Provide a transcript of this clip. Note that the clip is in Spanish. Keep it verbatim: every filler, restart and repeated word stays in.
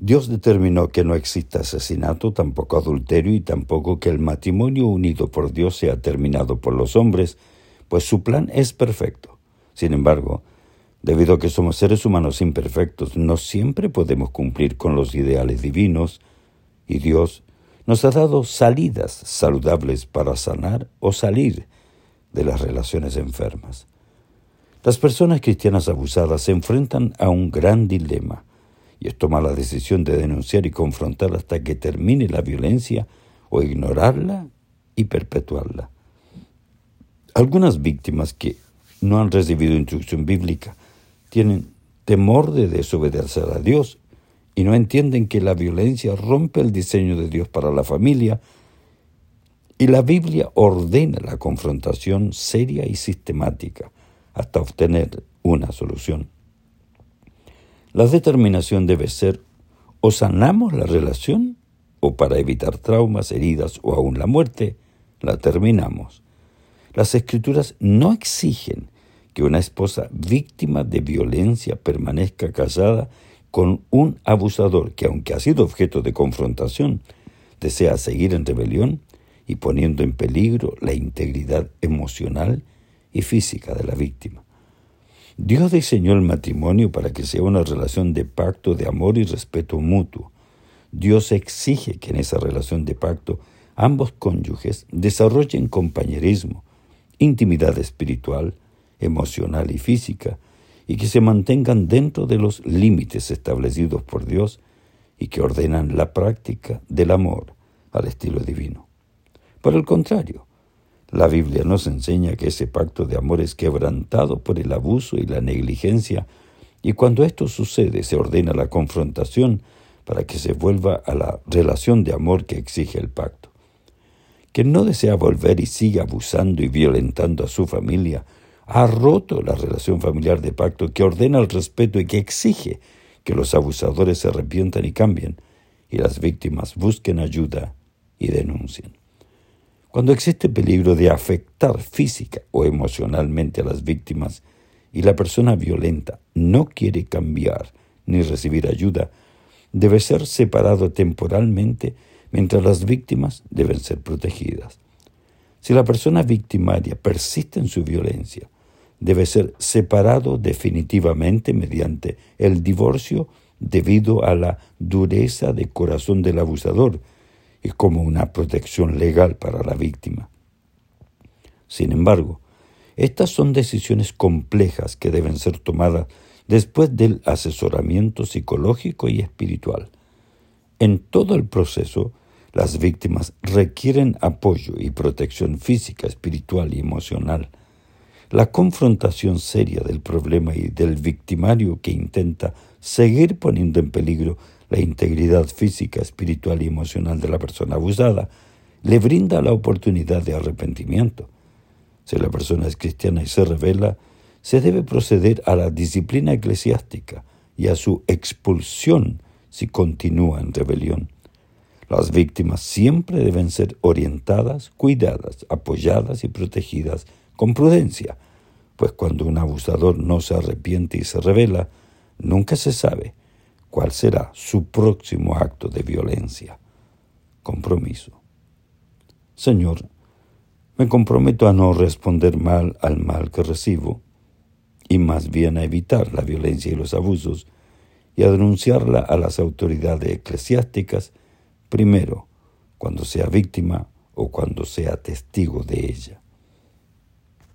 Dios determinó que no exista asesinato, tampoco adulterio y tampoco que el matrimonio unido por Dios sea terminado por los hombres, pues su plan es perfecto. Sin embargo, debido a que somos seres humanos imperfectos, no siempre podemos cumplir con los ideales divinos y Dios nos ha dado salidas saludables para sanar o salir de las relaciones enfermas. Las personas cristianas abusadas se enfrentan a un gran dilema y es tomar la decisión de denunciar y confrontar hasta que termine la violencia o ignorarla y perpetuarla. Algunas víctimas que no han recibido instrucción bíblica tienen temor de desobedecer a Dios y no entienden que la violencia rompe el diseño de Dios para la familia y la Biblia ordena la confrontación seria y sistemática hasta obtener una solución. La determinación debe ser o sanamos la relación o para evitar traumas, heridas o aún la muerte, la terminamos. Las Escrituras no exigen que una esposa víctima de violencia permanezca casada con un abusador que, aunque ha sido objeto de confrontación, desea seguir en rebelión y poniendo en peligro la integridad emocional y física de la víctima. Dios diseñó el matrimonio para que sea una relación de pacto de amor y respeto mutuo. Dios exige que en esa relación de pacto ambos cónyuges desarrollen compañerismo, intimidad espiritual, emocional y física, y que se mantengan dentro de los límites establecidos por Dios y que ordenan la práctica del amor al estilo divino. Por el contrario, la Biblia nos enseña que ese pacto de amor es quebrantado por el abuso y la negligencia, y cuando esto sucede se ordena la confrontación para que se vuelva a la relación de amor que exige el pacto. Quien no desea volver y sigue abusando y violentando a su familia, ha roto la relación familiar de pacto que ordena el respeto y que exige que los abusadores se arrepientan y cambien, y las víctimas busquen ayuda y denuncien. Cuando existe peligro de afectar física o emocionalmente a las víctimas y la persona violenta no quiere cambiar ni recibir ayuda, debe ser separado temporalmente mientras las víctimas deben ser protegidas. Si la persona victimaria persiste en su violencia, debe ser separado definitivamente mediante el divorcio debido a la dureza de corazón del abusador y como una protección legal para la víctima. Sin embargo, estas son decisiones complejas que deben ser tomadas después del asesoramiento psicológico y espiritual. En todo el proceso, las víctimas requieren apoyo y protección física, espiritual y emocional. La confrontación seria del problema y del victimario que intenta seguir poniendo en peligro la integridad física, espiritual y emocional de la persona abusada, le brinda la oportunidad de arrepentimiento. Si la persona es cristiana y se rebela, se debe proceder a la disciplina eclesiástica y a su expulsión si continúa en rebelión. Las víctimas siempre deben ser orientadas, cuidadas, apoyadas y protegidas con prudencia, pues cuando un abusador no se arrepiente y se rebela, nunca se sabe cuál será su próximo acto de violencia. Compromiso. Señor, me comprometo a no responder mal al mal que recibo y más bien a evitar la violencia y los abusos y a denunciarla a las autoridades eclesiásticas, primero cuando sea víctima o cuando sea testigo de ella.